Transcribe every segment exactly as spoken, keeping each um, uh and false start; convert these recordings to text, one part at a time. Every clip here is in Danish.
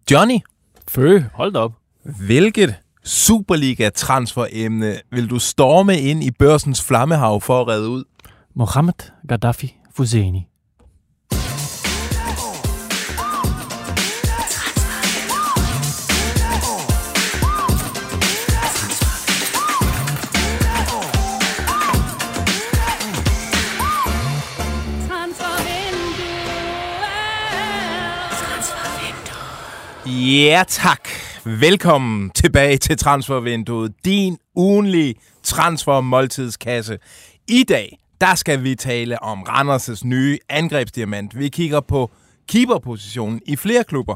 Johnny. Fø, hold da op. Hvilket Superliga-transferemne vil du storme ind i børsens flammehav for at redde ud? Mohamed Gaddafi Fousseni. Ja tak. Velkommen tilbage til Transfervinduet, din ugenlige transfer-måltidskasse. I dag, der skal vi tale om Randers' nye angrebsdiamant. Vi kigger på keeperpositionen i flere klubber.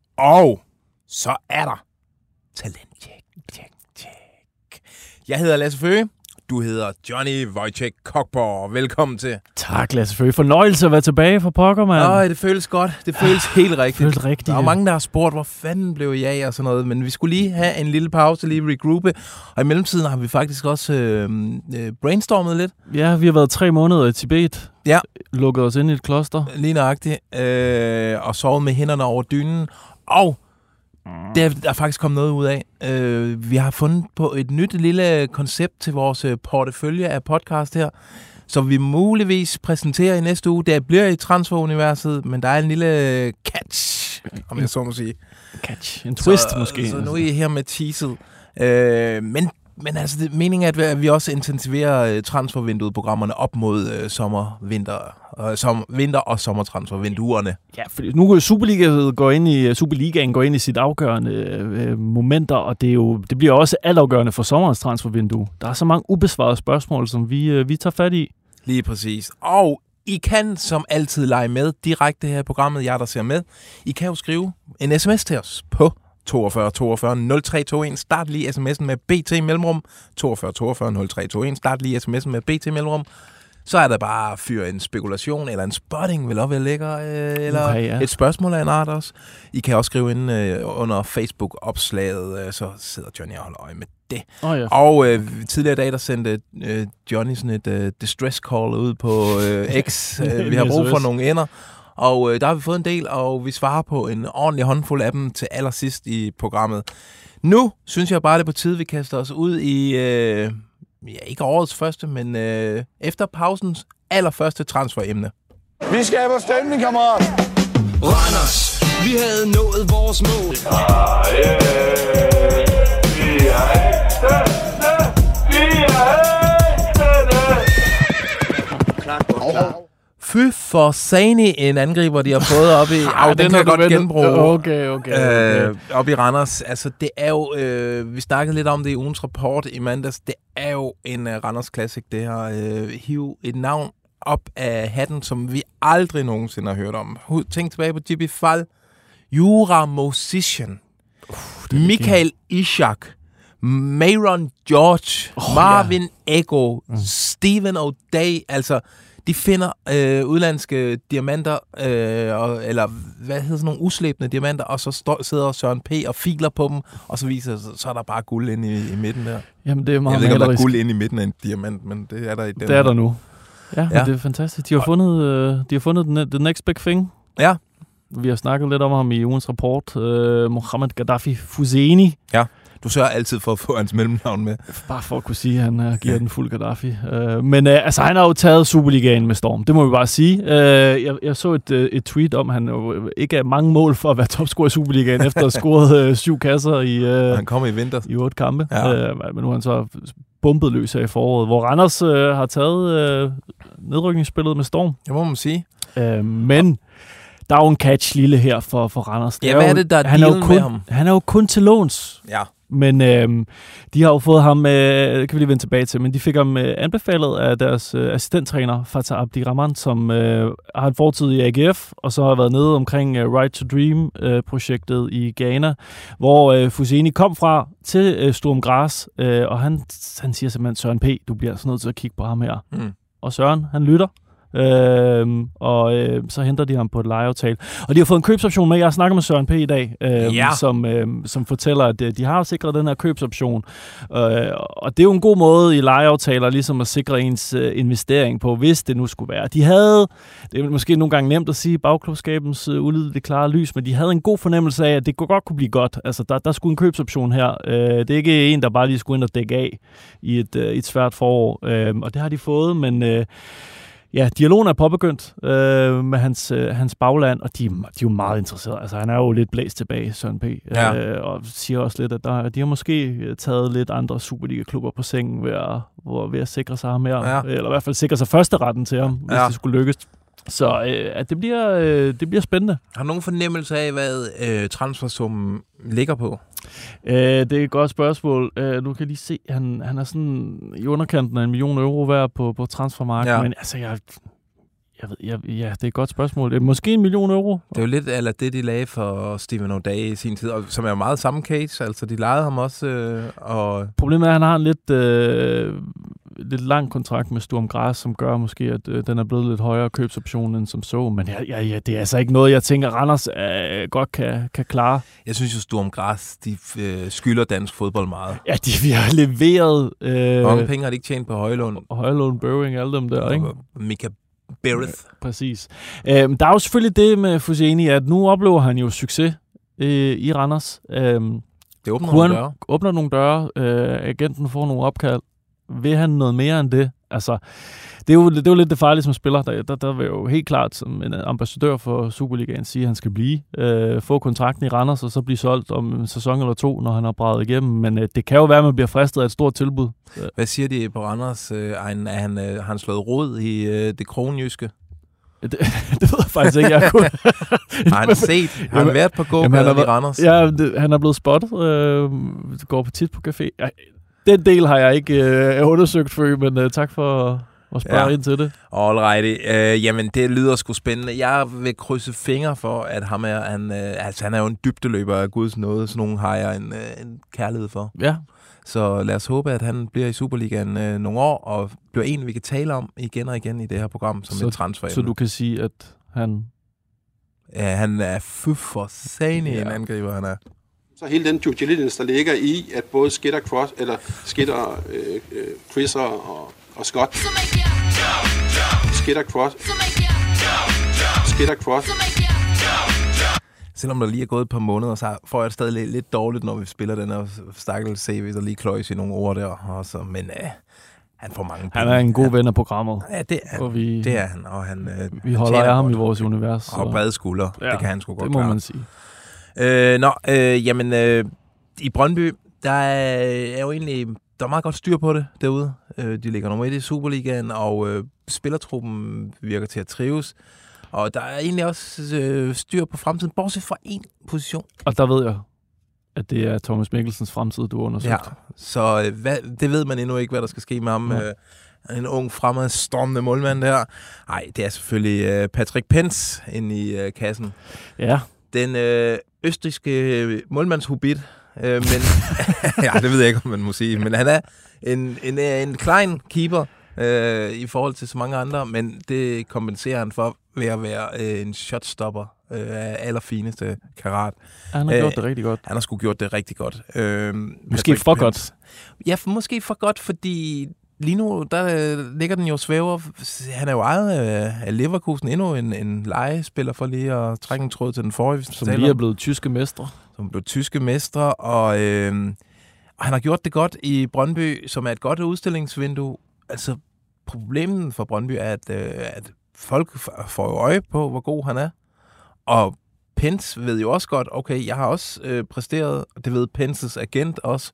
Og så er der talenttjek, tjek, tjek. Jeg hedder Lasse Føge. Du hedder Johnny Wojciech Kokborg. Velkommen til. Tak, Lasse Føge. Fornøjelse at være tilbage for pokker, mand. Åh, det føles godt. Det føles ah, helt rigtigt. Føles rigtigt. Der er jo mange, der har spurgt, hvor fanden blev jeg af og sådan noget. Men vi skulle lige have en lille pause, lige regroupe. Og i mellemtiden har vi faktisk også øh, øh, brainstormet lidt. Ja, vi har været tre måneder i Tibet. Ja. Lukket os ind i et kloster. Lige nøjagtigt. Øh, og sovet med hænderne over dynen. Og det er, der er faktisk kommet noget ud af. Øh, vi har fundet på et nyt lille koncept til vores portefølje af podcast her, som vi muligvis præsenterer i næste uge. Det bliver i transferuniverset, men der er en lille catch, om jeg så må sige. Catch. En twist så, måske. Så nu er I her med teaset. Øh, men Men altså, det er meningen, at vi også intensiverer transfervinduet-programmerne op mod øh, sommer, vinter, øh, som, vinter- og sommertransfervinduerne. Ja, for nu Superligaen går ind i Superligaen går ind i sit afgørende øh, momenter, og det er jo det bliver også altafgørende for sommerens transfervindue. Der er så mange ubesvarede spørgsmål, som vi øh, vi tager fat i. Lige præcis. Og I kan som altid lege med direkte her i programmet, jer der ser med. I kan jo skrive en sms til os på toogfyrre toogfyrre nul tre to en. Start lige sms'en med B T mellemrum. toogfyrre toogfyrre nul tre to en. Start lige sms'en med B T mellemrum. Så er der bare fyr en spekulation, eller en spotting, vil også være lækker, øh, eller okay, ja. Et spørgsmål af en art også. I kan også skrive ind øh, under Facebook-opslaget, øh, så sidder Johnny og holder øje med det. Oh, ja. Og øh, tidligere i dag, der sendte øh, Johnny sådan et øh, distress call ud på øh, X. øh, vi har brug for nogle ender. Og øh, der har vi fået en del, og vi svarer på en ordentlig håndfuld af dem til allersidst i programmet. Nu synes jeg bare, det er på tide, vi kaster os ud i, øh, ja, ikke årets første, men øh, efter pausens allerførste transferemne. Vi skaber stemning, kammerat! Randers, vi havde nået vores mål. Ah, yeah. Vi er ægtende! Vi er ægtende! Klart, godt, klart. Fy for Sani, en angriber, de har fået op i... Ej, den, den kan jeg godt genbruge. Okay, okay. okay. Øh, op i Randers. Altså, det er jo... Øh, vi snakkede lidt om det i ugens rapport i mandags. Det er jo en uh, Randers Classic, det her. Øh, hive et navn op af hatten, som vi aldrig nogensinde har hørt om. Tænk tilbage på J B Fall. Jura Musician. Uh, Michael Ishak. Mayron George. Oh, Marvin ja. Ego. Mm. Stephen O'Day. Altså... De finder øh, udlandske diamanter, øh, og, eller hvad hedder sådan nogle uslæbende diamanter, og så stå, sidder Søren P. og filer på dem, og så viser så, så er der bare guld inde i, i midten der. Jamen, det er meget Jeg ved ikke, om der er guld inde i midten af en diamant, men det er der i den. Det er der nu. Ja, ja. Det er fantastisk. De har fundet, øh, de har fundet the, the next big thing. Ja. Vi har snakket lidt om ham i ugens rapport. Øh, Mohamed Gaddafi Fousseni. Ja. Du sørger altid for at få hans mellemnavn med. Bare for at kunne sige, at han uh, giver ja. den fuld Gaddafi. Uh, men uh, altså, han har jo taget Superligaen med storm. Det må vi bare sige. Uh, jeg, jeg så et, uh, et tweet om, at han uh, ikke er mange mål for at være topscorer i Superligaen, efter at have scoret uh, syv kasser i, uh, han kommer i vinter. i otte kampe. Ja. Uh, men nu er han så bumpet løs her i foråret, hvor Randers uh, har taget uh, nedrykningsspillet med storm. Det må man sige. Uh, men... Der er jo en catch lille her for, for Randers. Ja, hvad er det, der er han er jo kun, med ham? Han er jo kun til låns. Ja. Men øhm, de har jo fået ham, øh, det kan vi lige vende tilbage til, men de fik ham øh, anbefalet af deres øh, assistenttræner, Fatah Abdirahman, som øh, har en fortid i A G F, og så har været nede omkring øh, Right to Dream-projektet øh, i Ghana, hvor øh, Fousseni kom fra til øh, Sturm Graz, øh, og han, han siger simpelthen, Søren P., du bliver altså nødt til at kigge på ham her. Mm. Og Søren, han lytter. øh, og øh, så henter de ham på et lejeaftale. Og de har fået en købsoption med. Jeg snakker med Søren P. i dag, øh, ja. som, øh, som fortæller, at de har sikret den her købsoption. Øh, og det er jo en god måde i lejeaftaler ligesom at sikre ens øh, investering på, hvis det nu skulle være. De havde, det er måske nogle gange nemt at sige, bagklubskabens øh, ulideligt klare lys, men de havde en god fornemmelse af, at det godt kunne blive godt. Altså, der, der skulle en købsoption her. Øh, det er ikke en, der bare lige skulle ind og dække af i et, øh, et svært forår. Øh, og det har de fået, men øh, ja, dialogen er påbegyndt øh, med hans, øh, hans bagland, og de, de er jo meget interesserede. Altså, han er jo lidt blæst tilbage, Søren P. Ja. Øh, og siger også lidt, at der, de har måske taget lidt andre Superliga-klubber på sengen ved at, hvor, ved at sikre sig ham mere. Ja. Eller i hvert fald sikre sig første retten til ham, hvis ja. det skulle lykkes. Så øh, at det, bliver, øh, det bliver spændende. Har du nogen fornemmelse af, hvad øh, transfersummen ligger på? Øh, det er et godt spørgsmål. Øh, nu kan jeg lige se, han, han er sådan i underkanten af en million euro værd på, på transfermarkedet. Ja. Men altså, jeg, jeg ved, jeg, ja, det er et godt spørgsmål. Det er måske en million euro. Det er jo lidt eller det, de lagde for Steven O'Day i sin tid, og som er meget samme case. Altså, de lejede ham også. Øh, og Problemet er, at han har en lidt, øh, lidt lang kontrakt med Sturm Graz, som gør måske, at øh, den er blevet lidt højere købsoption end som så. Men ja, ja, ja, det er altså ikke noget, jeg tænker, Randers øh, godt kan, kan klare. Jeg synes jo, Sturm Graz, de øh, skylder dansk fodbold meget. Ja, de vi har leveret... Øh, Mange penge har de ikke tjent på Højlund. Højlund, Børing, alle dem der, ikke? Mika Bereth. Ja, præcis. Øhm, der er jo selvfølgelig det med Fuseni, at nu oplever han jo succes øh, i Randers. Øhm, Det åbner nogle døre. åbner nogle døre. Øh, agenten får nogle opkald. Vil han noget mere end det? Altså, det er jo, det er jo lidt det farlige som spiller. Der, der, der vil jo helt klart som en ambassadør for Superligaen sige, at han skal blive. Øh, få kontrakten i Randers, og så blive solgt om en sæson eller to, når han har braget igennem. Men øh, det kan jo være, at man bliver fristet af et stort tilbud. Hvad siger de på Randers? Øh, er han, er han, øh, har han slået rod i øh, det kronjyske? Det, det ved jeg faktisk ikke, jeg kunne. Har han set? Har han været på gågaden i Randers? Ja, det, han er blevet spottet. Øh, går på tit på café. Ja, den del har jeg ikke øh, undersøgt før, men øh, tak for at spørge ja. ind til det. Alrighty. Øh, jamen, det lyder sgu spændende. Jeg vil krydse fingre for, at ham er, han, øh, altså, han er jo en dybdeløber af Guds nåde. Sådan nogen har jeg en, øh, en kærlighed for. Ja. Så lad os håbe, at han bliver i Superligaen øh, nogle år, og bliver en, vi kan tale om igen og igen i det her program, som så, et transfer. Så du kan sige, at han... Ja, han er fy for sane ja. en angriber, han er. Så hele den due diligence, der ligger i, at både Skidder, Cross, eller Skidder, øh, øh, Chris og, og Scott, Skidder, Cross, Skidder, Cross, selvom der lige er gået et par måneder, så får jeg det stadig lidt dårligt, når vi spiller den her stakkels C V, der lige kløjs i nogle ord der. Også. Men øh, han får mange penge. Han er en god ven af programmet. Ja, det er, og vi, det er han. Og han øh, vi holder af ham i vores univers. Og brede skuldre. Ja, det kan han sgu godt det må klare. man sige. Øh, nå, øh, jamen, øh, i Brøndby, der er, er jo egentlig, der er meget godt styr på det derude. Øh, de ligger nummer et i Superligaen, og øh, spillertruppen virker til at trives. Og der er egentlig også øh, styr på fremtiden, bortset fra én position. Og der ved jeg, at det er Thomas Mikkelsens fremtid, du undersøgt. Ja, så øh, hvad, det ved man endnu ikke, hvad der skal ske med ham. Ja. Øh, en ung, fremadstormende målmand der. Nej, det er selvfølgelig øh, Patrick Penz inde i øh, kassen. Ja. Den øh, østrigske målmandshubit, øh, men ja, det ved jeg ikke, om man må sige, men han er en, en, en klein keeper øh, i forhold til så mange andre, men det kompenserer han for ved at være øh, en shotstopper øh, af allerfineste karat. Han har øh, gjort det rigtig godt. Han har sgu gjort det rigtig godt. Øh, måske for godt. Ja, for, måske for godt, fordi lige nu, der øh, ligger den jo svæver. Han er jo ejet af, af Leverkusen, endnu en, en legespiller for lige at trække en tråd til den forrige. Som lige er blevet tyske mestre. Som blev tyske mestre, og, øh, og han har gjort det godt i Brøndby, som er et godt udstillingsvindue. Altså, problemet for Brøndby er, at, øh, at folk får øje på, hvor god han er. Og Penz ved jo også godt, okay, jeg har også øh, præsteret, og det ved Penz's agent også.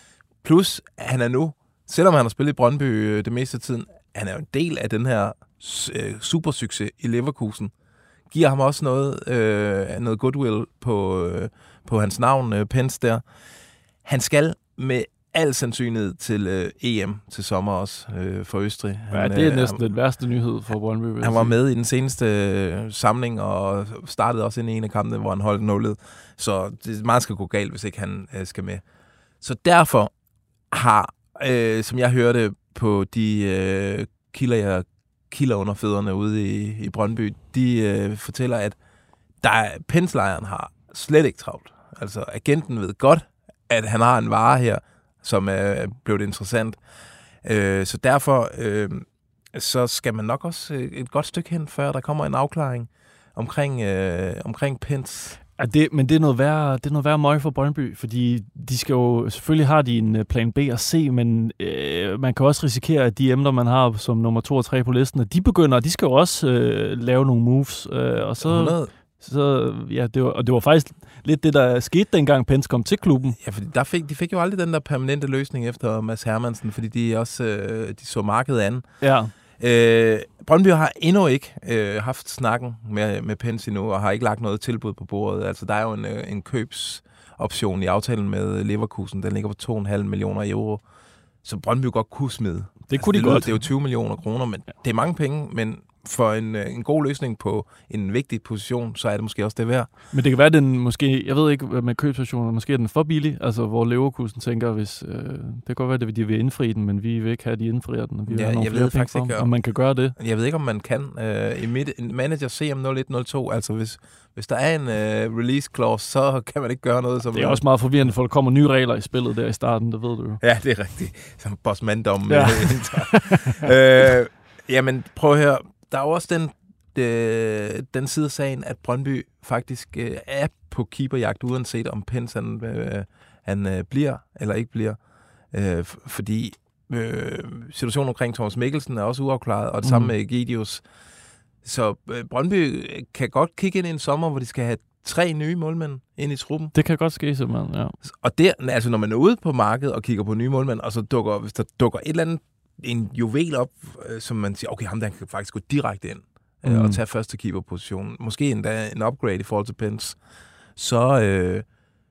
Plus, han er nu, selvom han har spillet i Brøndby øh, det meste af tiden, han er jo en del af den her øh, supersucces i Leverkusen. Giver ham også noget, øh, noget goodwill på, øh, på hans navn, øh, Penz der. Han skal med al sandsynlighed til øh, E M til sommer også øh, for Østrig. Han, ja, det er øh, næsten den værste nyhed for Brøndby. Han var med i den seneste øh, samling og startede også ind i en af kampene, hvor han holdt nullet. Så det meget skal gå galt, hvis ikke han øh, skal med. Så derfor har, øh, som jeg hørte på de øh, kilder, jeg kilder under fødderne ude i, i Brøndby, de øh, fortæller, at der Pence-lejren har slet ikke travlt. Altså, agenten ved godt, at han har en vare her, som er blevet interessant. Øh, så derfor øh, så skal man nok også et godt stykke hen, før der kommer en afklaring omkring, øh, omkring Pence. Ja, det, men det er noget værre, det er noget værre møg for Brøndby, fordi de skal jo, selvfølgelig har de en plan B og C, men øh, man kan også risikere, at de emner, man har som nummer to og tre på listen, de begynder, de skal jo også øh, lave nogle moves, øh, og så... hundrede Så, ja, det var, og det var faktisk lidt det, der skete, dengang Pence kom til klubben. Ja, fordi der fik, de fik jo aldrig den der permanente løsning efter Mads Hermansen, fordi de også øh, de så markedet an. Ja. Øh, Brøndby har endnu ikke øh, haft snakken med, med Pence endnu, og har ikke lagt noget tilbud på bordet. Altså, der er jo en, øh, en købsoption i aftalen med Leverkusen. Den ligger på to komma fem millioner euro. Så Brøndby godt kunne smide. Det kunne altså, de det godt. Det er jo tyve millioner kroner, men ja. Det er mange penge, men for en, en god løsning på en vigtig position, så er det måske også det værd. Men det kan være, at den måske, jeg ved ikke med købsoptioner, måske er den for billig, altså hvor Leverkusen tænker, hvis, øh, det kan godt være, at de vil indfri den, men vi vil ikke have, at de indfrier den, og vi vil ja, have nogle jeg flere ved penge faktisk for, ikke, om man kan gøre det. Jeg ved ikke, om man kan. Øh, I mit manager C M nul et nul to, altså hvis, hvis der er en øh, release clause, så kan man ikke gøre noget. Som det er også meget forvirrende, for der kommer nye regler i spillet der i starten, det ved du jo. Ja, det er rigtigt. Som bossmanddom. Ja. øh, jamen, prøv at høre. Der er jo også den Øh, den side af sagen, at Brøndby faktisk øh, er på keeperjagt, uanset om Pence han, øh, han øh, bliver eller ikke bliver. Øh, f- fordi øh, situationen omkring Thomas Mikkelsen er også uafklaret, og det mm. samme med Gidius. Så øh, Brøndby kan godt kigge ind i en sommer, hvor de skal have tre nye målmænd ind i truppen. Det kan godt ske, simpelthen, ja. Og der, altså når man er ude på markedet og kigger på nye målmænd, og så dukker, hvis der dukker et eller andet, en juvel op, øh, som man siger, okay, ham der kan faktisk gå direkte ind. Mm. Og tage første keeperposition. Måske endda en upgrade i forhold til Pence. Så, øh,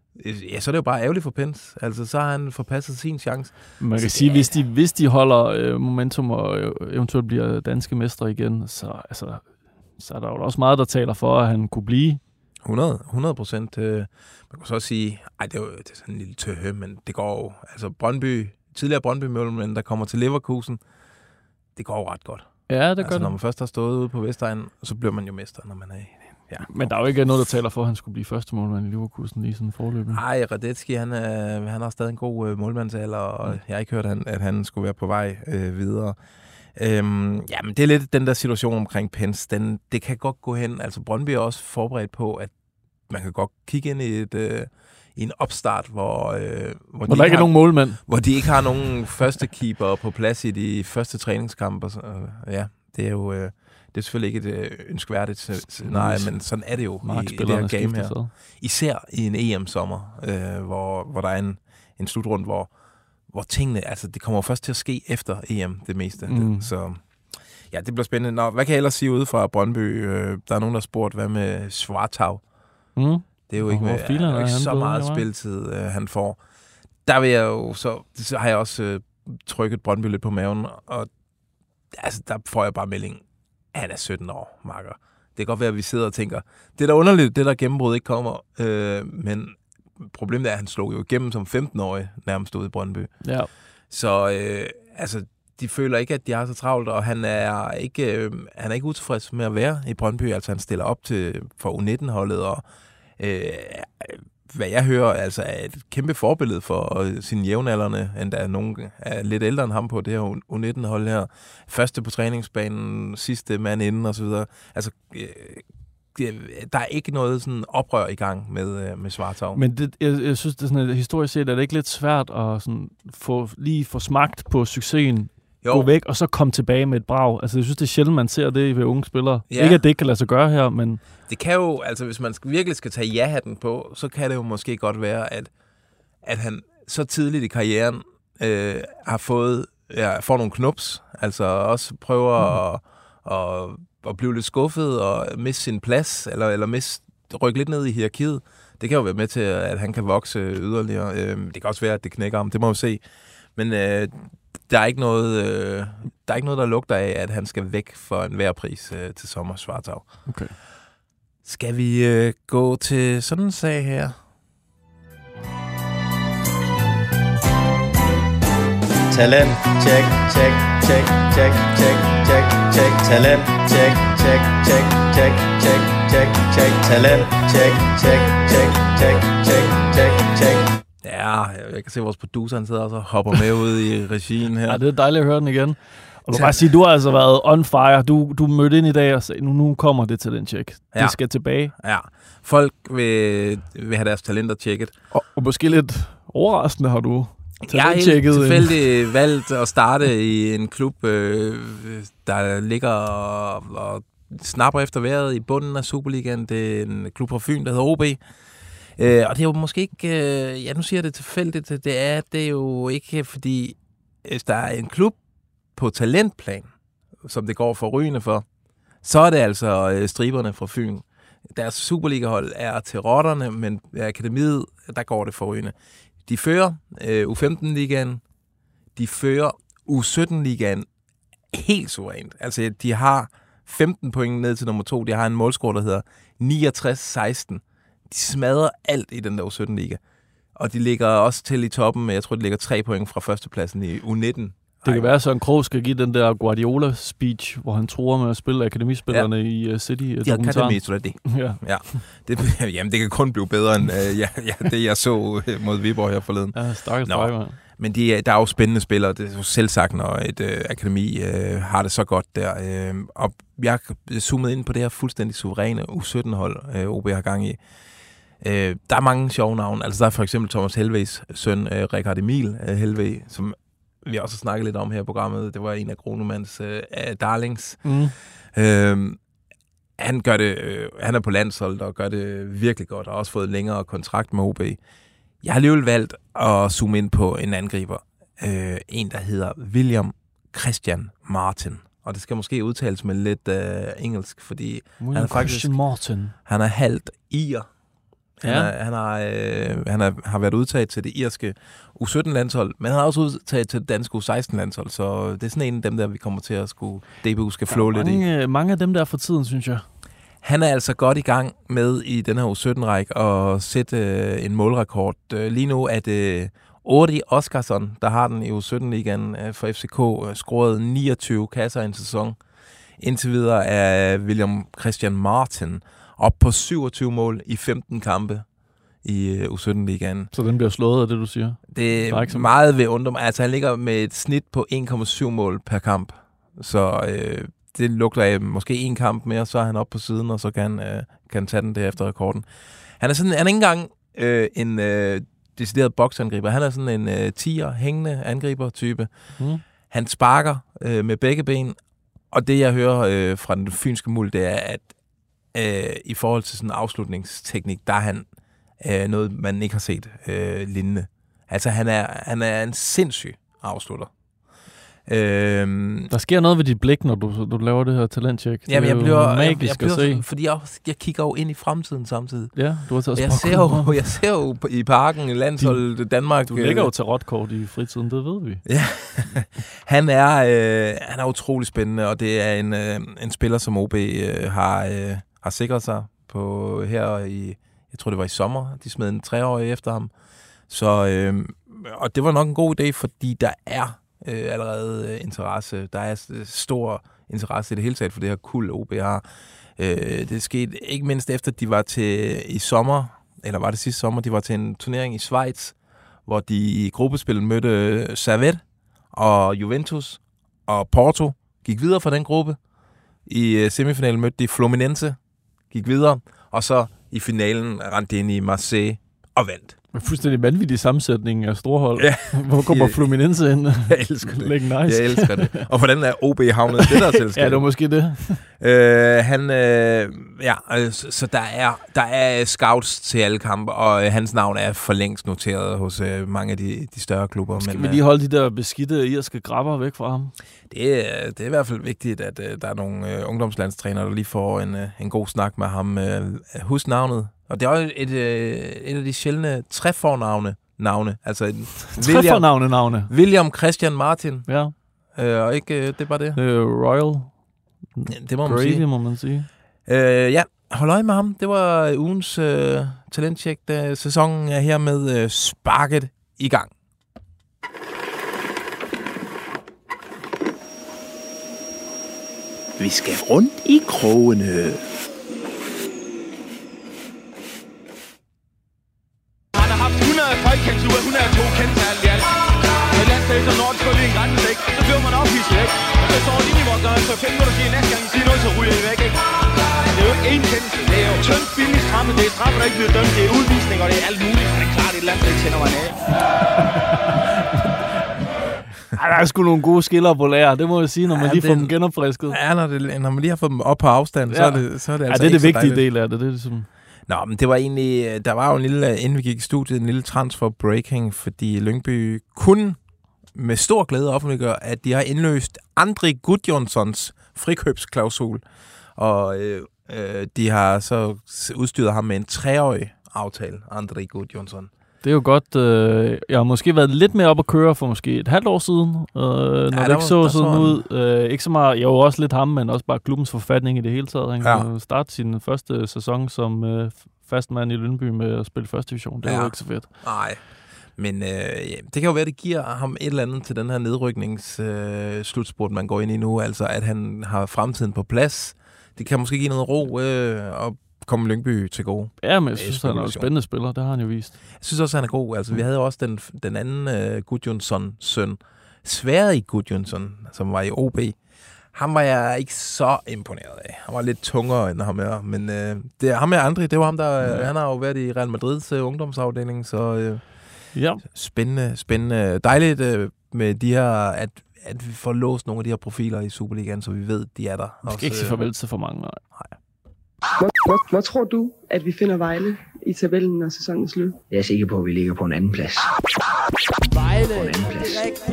ja, så er det jo bare ærgerligt for Pence. Altså, så har han forpasset sin chance. Man kan så, sige, hvis de, hvis de holder øh, momentum og øh, eventuelt bliver danske mestre igen, så, altså, så er der jo også meget, der taler for, at han kunne blive. hundrede procent. Øh, man kan så også sige, ej, det er jo det er sådan en lille tøhe, men det går jo. Altså, Brøndby, tidligere Brøndby-målmænd, der kommer til Leverkusen, det går jo ret godt. Ja, det altså, gør det. Når man først har stået ude på Vestegnen, så bliver man jo mester, når man er i ja. Men der er jo ikke noget, der taler for, at han skulle blive første målmand i Leverkusen lige sådan forløbet. Nej, Radetzky, han, øh, han har stadig en god øh, målmandsalder, og mm. jeg har ikke hørt, han, at han skulle være på vej øh, videre. Øhm, ja, men det er lidt den der situation omkring Pence. Den, det kan godt gå hen. Altså, Brøndby er også forberedt på, at man kan godt kigge ind i et... Øh, i en opstart, hvor, øh, hvor, hvor de der ikke er har, nogen målmænd. Hvor de ikke har nogen første keeper på plads i de første træningskampe. Så, øh, ja, det er jo øh, det er selvfølgelig ikke et øh, ønskværdigt scenarie, men sådan er det jo i, i det her game her. Så. Især i en E M-sommer, øh, hvor, hvor der er en, en slutrunde, hvor, hvor tingene, altså det kommer først til at ske efter E M, det meste. Mm. Det, så ja, det bliver spændende. Nå, hvad kan jeg ellers sige ude fra Brøndby? Øh, der er nogen, der har spurgt, hvad med Schwartau? Mm. Det er jo ikke, med, filer, er ikke så meget bedre, spilletid, øh, han får. Der vil jeg jo så, så har jeg også øh, trykket Brøndby lidt på maven, og altså, der får jeg bare melding, han er sytten år, makker. Det kan godt være, at vi sidder og tænker, det er da underligt, det der gennembrud ikke kommer, øh, men problemet er, at han slog jo igennem som femten-årig, nærmest ude i Brøndby. Ja. Så øh, altså, de føler ikke, at de har så travlt, og han er ikke, øh, han er ikke utilfreds med at være i Brøndby, altså han stiller op til for U nitten-holdet, og Øh, hvad jeg hører, altså er et kæmpe forbillede for øh, sine jævnaldrende, endda nogen er lidt ældre end ham på det her U nitten-hold her. Første på træningsbanen, sidste mand inden og så videre. Altså, øh, det, der er ikke noget sådan oprør i gang med, øh, med Schwartau. Men det, jeg, jeg synes, det er sådan, at historisk set er det ikke lidt svært at sådan, få, lige få smagt på succesen, jo. Gå væk, og så komme tilbage med et brag. Altså, jeg synes, det er sjældent, man ser det ved unge spillere. Ja. Ikke, at det ikke kan lade sig gøre her, men... Det kan jo, altså, hvis man virkelig skal tage ja-hatten på, så kan det jo måske godt være, at, at han så tidligt i karrieren øh, har fået, ja, får nogle knups, altså også prøver mm. at, at, at blive lidt skuffet og miste sin plads, eller, eller miste, rykke lidt ned i hierarkiet. Det kan jo være med til, at han kan vokse yderligere. Øh, det kan også være, at det knækker ham. Det må vi se. Men... Øh, Der er ikke noget, øh, der er ikke noget, der lugter af, at han skal væk for en hver pris øh, til sommer, Schwartau. Okay. Skal vi øh, gå til sådan en sag her? Talent, check, check, check, check, check, check, check, talent, check, check, check, check, check, check, check, talent, check, check, check, check, check, check, check. Ja, jeg kan se, at vores producer han sidder og så hopper med ud i regien her. Ja, det er dejligt at høre den igen. Og du kan bare sige, du har altså været on fire. Du, du mødte ind i dag og sagde, nu, nu kommer det talent-check. Ja. Det skal tilbage. Ja, folk vil, vil have deres talenter tjekket. Og, og måske lidt overraskende har du jeg har helt tilfældigt valgt at starte i en klub, øh, der ligger og, og snapper efter vejret i bunden af Superligaen. Det er en klub fra Fyn, der hedder O B. Øh, og det er jo måske ikke... Øh, ja, nu siger jeg det tilfældigt. Det er, det er jo ikke, fordi hvis der er en klub på talentplan, som det går for rygende for, så er det altså øh, striberne fra Fyn. Deres Superliga-hold er til rotterne, men akademiet, der går det for rygende. De fører øh, U femten-ligaen, de fører U sytten-ligaen helt suverænt. Altså, de har femten point ned til nummer to. De har en målscore, der hedder niogtres seksten. De smadrer alt i den der U sytten-liga. Og de ligger også til i toppen. Jeg tror, de ligger tre point fra førstepladsen i U nitten. Det kan være, at Søren Krogh skal give den der Guardiola-speech, hvor han tror med at spille akademispillerne ja. i uh, City. De akademi, tror jeg det. Ja. Ja. Det, jamen, det kan kun blive bedre end uh, ja, ja, det, jeg så mod Viborg her forleden. Ja, stakkels drømmer. Men de, der er jo spændende spillere. Det er jo selvsagt, når et uh, akademi uh, har det så godt der. Uh, og jeg har zoomet ind på det her fuldstændig suveræne U sytten-hold, uh, O B har gang i. Uh, der er mange sjove navne. Altså, der er for eksempel Thomas Helvegs søn, uh, Richard Emil uh, Helveg, som vi har også snakket lidt om her i programmet. Det var en af Gronemanns uh, darlings. Mm. Uh, han gør det, uh, han er på landsholdet og gør det virkelig godt, og har også fået længere kontrakt med O B. Jeg har alligevel valgt at zoome ind på en angriber. Uh, en, der hedder William Christian Martin. Og det skal måske udtales med lidt uh, engelsk, fordi William han er faktisk... Christian Martin. Han er halvt ir. Han, ja. er, han, har, øh, han er, har været udtaget til det irske U sytten-landshold, men han har også udtaget til det danske U seksten-landshold, så det er sådan en af dem der, vi kommer til at skulle, D B U skal flå lidt mange, i. Mange af dem der for tiden, synes jeg. Han er altså godt i gang med i den her U sytten-række at sætte øh, en målrekord. Øh, lige nu er det Ori Oskarsson, der har den i U sytten-ligaen øh, for F C K, øh, scoret niogtyve kasser i en sæson. Indtil videre er William Christian Martin op på syvogtyve mål i femten kampe i U sytten-ligaen. Så den bliver slået af det, du siger? Det er så meget ved undre mig. Altså, han ligger med et snit på en komma syv mål per kamp. Så øh, det lugter af måske en kamp mere, så er han oppe på siden, og så kan han, øh, kan tage den der efter rekorden. Han er sådan, han er ikke engang øh, en øh, decideret boksangriber. Han er sådan en øh, tier, hængende angriber-type. Mm. Han sparker øh, med begge ben, og det, jeg hører øh, fra den fynske muld, det er, at Øh, i forhold til sådan en afslutningsteknik, der er han øh, noget, man ikke har set øh, lignende. Altså, han er, han er en sindssyg afslutter. Øh, der sker noget ved dit blik, når du, du laver det her talentcheck. Det jamen, er jeg bliver, magisk jeg, jeg bliver at se. Sådan, fordi jeg, jeg kigger jo ind i fremtiden samtidig. Ja, du har taget jeg ser, jo, jeg ser jo i parken, i landsholdet, Danmark. Du lægger jo tarotkort i fritiden, det ved vi. Ja, han er, øh, han er utrolig spændende, og det er en, øh, en spiller, som O B øh, har... Øh, har sikret sig på her i, jeg tror det var i sommer, de smed en treårig efter ham. Så, øh, og det var nok en god idé, fordi der er øh, allerede øh, interesse, der er stor interesse i det hele taget for det her kuld, O B har. Øh, det skete ikke mindst efter, at de var til i sommer, eller var det sidste sommer, de var til en turnering i Schweiz, hvor de i gruppespillet mødte Servette og Juventus og Porto, gik videre fra den gruppe. I semifinalen mødte de Fluminense, gik videre, og så i finalen rendte de ind i Marseille og vandt. En fuldstændig vanvittig sammensætning af storhold. Ja. Hvor kommer ja. Fluminense ind? Jeg elsker det. Nice. Jeg elsker det. Og hvordan er O B havnet det der selskab? Ja, det var måske det. øh, han, øh, ja, altså, så der er, der er scouts til alle kampe, og øh, hans navn er for længst noteret hos øh, mange af de, de større klubber. Skal men, vi lige holde de der beskidte irske grabber væk fra ham? Det, det er i hvert fald vigtigt, at øh, der er nogle øh, ungdomslandstrænere, der lige får en, øh, en god snak med ham. Øh, husk navnet. Og det er også et, øh, et af de sjældne træfornavne navne. Altså træfornavne navne. William Christian Martin. Ja. Øh, og ikke, øh, det er bare det. Øh, Royal. Ja, det må man Brady, sige. må man sige. Øh, ja, hold øje med ham. Det var ugens øh, talentcheck. Da sæsonen er her med øh, sparket i gang. Vi skal rundt i krogene. Han har haft hundrede folkekendture, hundrede og to kendte alt i alt. Med landstæs og Nordisk og lige en grænse, ikke? Så bliver man ophidset, ikke? Men så står de lige vores nøje, så fem minutter siger næste gang, I siger noget, så ryger I væk, ikke? Det er jo ikke én kendelse. Det er jo tyndt, billigt stramme. Det er straffe, der ikke bliver dømt. Det er udvisning, og det er alt muligt. Og det er klart, det er et landstæs, tænder man af. Ej, der er sgu nogle gode skiller på lager, det må jeg sige, når man ja, lige får dem genopfrisket. Ja, når, det, når man lige har fået dem op på afstand, ja. så, er det, så er det altså ja, det er det vigtige dejligt. del af det. Det er ligesom... Nå, men det var egentlig, der var jo en lille, inden vi gik i studiet, en lille transfer breaking, fordi Lyngby kun med stor glæde offentliggør, at de har indløst André Gudjonssons frikøbsklausul, og øh, øh, de har så udstyret ham med en treårig aftale, André Gudjonsson. Det er jo godt. Øh, jeg har måske været lidt mere op at køre for måske et halvt år siden, øh, når ja, det ikke så sådan ud. Øh, ikke så meget, jeg var også lidt ham, men også bare klubbens forfatning i det hele taget. Han ja. kan starte sin første sæson som øh, fastmand i Lyngby med at spille første division. Det er ja. jo ikke så fedt. Nej, men øh, ja, det kan jo være, det giver ham et eller andet til den her nedrykningsslutspurt, øh, man går ind i nu. Altså, at han har fremtiden på plads. Det kan måske give noget ro øh, og komme Lyngby til gode. Ja, men jeg synes, han er en spændende spiller. Det har han jo vist. Jeg synes også, han er god. Altså, vi havde jo også den, den anden uh, Gudjonsson-søn, Sverre Gudjonsson, som var i O B. Ham var jeg ikke så imponeret af. Han var lidt tungere end ham her. Men uh, det, ham med André, det var ham, der... Ja. Han har jo været i Real Madrids uh, ungdomsafdeling, så uh, ja. spændende, spændende. Dejligt uh, med de her... At, at vi får låst nogle af de her profiler i Superligaen, så vi ved, de er der. Vi skal ikke sige farvel til for mange. Nej. Hvor, hvor, hvor tror du, at vi finder Vejle i tabellen, når sæsonen er slut? Jeg er sikker på, at vi ligger på en anden plads. Vejle. På en anden plads.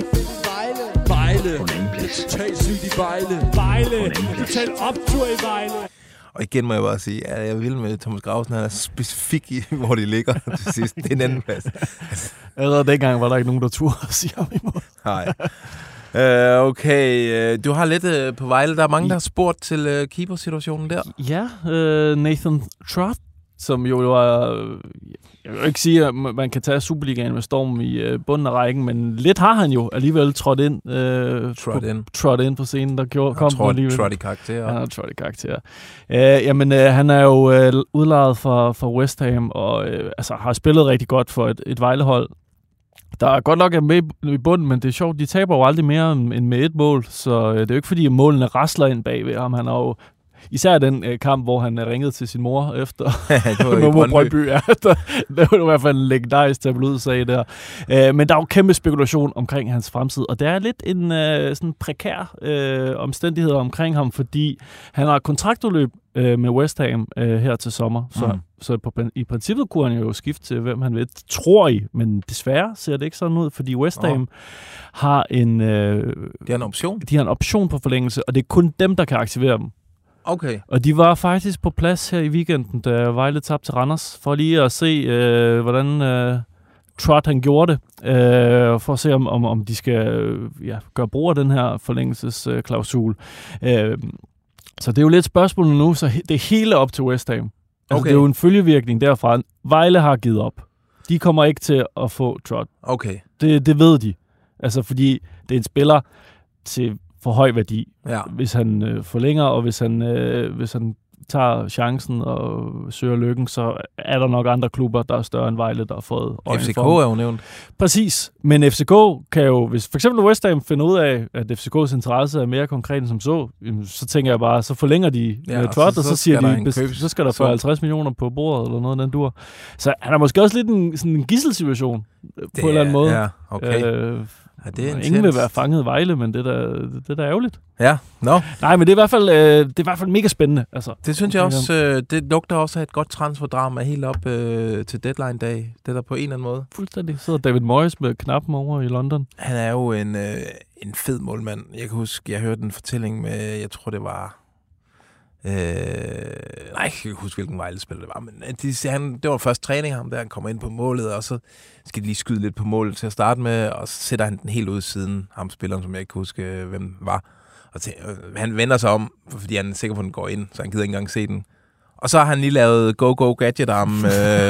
Vejle. Vejle. På en anden plads. Total sygt i Vejle. Vejle. Total optur i Vejle. Og igen må jeg bare sige, at jeg vil med Thomas Grausen, han er specifik i, hvor de ligger til sidst. Det er en anden plads. Allerede dengang var der ikke nogen, der turde at sige ham imod. Nej. Uh, okay, uh, du har lidt uh, på Vejle. Der er mange, der har spurgt til uh, keeper-situationen der. Ja, uh, Nathan Trott, som jo var... Uh, jeg vil ikke sige, at man kan tage Superligaen med storm i uh, bunden af rækken, men lidt har han jo alligevel trådt ind, uh, trådt ind. På, trådt ind på scenen, der gjorde, kom trådt, alligevel. Trådt i karakter. Han har trådt i karakter. Uh, jamen, uh, han er jo uh, udlejet for, for West Ham, og uh, altså, har spillet rigtig godt for et, et Vejlehold, der er godt nok er med i bunden, men det er sjovt, de taber jo aldrig mere end med et mål, så øh, det er jo ikke fordi, at målene rasler ind bagved ham. Han har jo, især den øh, kamp, hvor han ringede til sin mor efter mod Brøndby. Ja, der, det var i hvert fald en legendarisk tabloidsag der. Øh, men der er jo kæmpe spekulation omkring hans fremtid, og der er lidt en øh, sådan prekær øh, omstændighed omkring ham, fordi han har kontraktudløb øh, med West Ham øh, her til sommer, så, mm. så på, i princippet kunne han jo skifte til, hvem han vil, tror I, men desværre ser det ikke sådan ud, fordi West Ham oh. har en... Øh, de har en option? De har en option på forlængelse, og det er kun dem, der kan aktivere dem. Okay. Og de var faktisk på plads her i weekenden, da Vejle tabte til Randers, for lige at se, øh, hvordan øh, Trott han gjorde det, øh, for at se, om, om, om de skal øh, ja, gøre brug af den her forlængelsesklausul. Øh, så det er jo lidt spørgsmål nu, så det er hele op til West Ham. Altså, okay. Det er jo en følgevirkning derfra. Vejle har givet op. De kommer ikke til at få Trott. Okay. Det, det ved de. Altså, fordi det er en spiller til for høj værdi, ja. hvis han øh, forlænger, og hvis han, øh, hvis han tager chancen og søger lykken, så er der nok andre klubber, der er større end Vejle, der har fået øjne F C K for er jo nævnt. Præcis, men F C K kan jo, hvis for eksempel West Ham finder ud af, at F C K's interesse er mere konkret end som så, så tænker jeg bare, så forlænger de ja, med Trott, og så, så siger de, køb, så skal der få halvtreds millioner på bordet, eller noget af den dur. Så han er måske også lidt en, sådan en gisselsituation, på en eller anden måde. Ja, okay. Øh, Ja, det er ingen vil være fanget i Vejle, men det er da, det er da ærgerligt. Ja, no. Nej, men det er i hvert fald, øh, det er i hvert fald mega spændende. Altså. Det synes jeg også, øh, det lugter også af et godt transferdrama helt op øh, til deadline-dag. Det er der på en eller anden måde. Fuldstændig. Sidder David Moyes med knappen over i London. Han er jo en, øh, en fed målmand. Jeg kan huske, jeg hørte en fortælling med, jeg tror det var... Øh, nej, jeg kan ikke huske, hvilken Vejle-spiller det var, men de, han, det var først træning ham, der han kommer ind på målet, og så skal de lige skyde lidt på målet til at starte med, og så sætter han den helt ud siden ham spilleren, som jeg ikke kan huske, hvem var. Og til, øh, han vender sig om, fordi han er sikker på, at den går ind, så han gider ikke engang se den. Og så har han lige lavet go-go-gadget-arm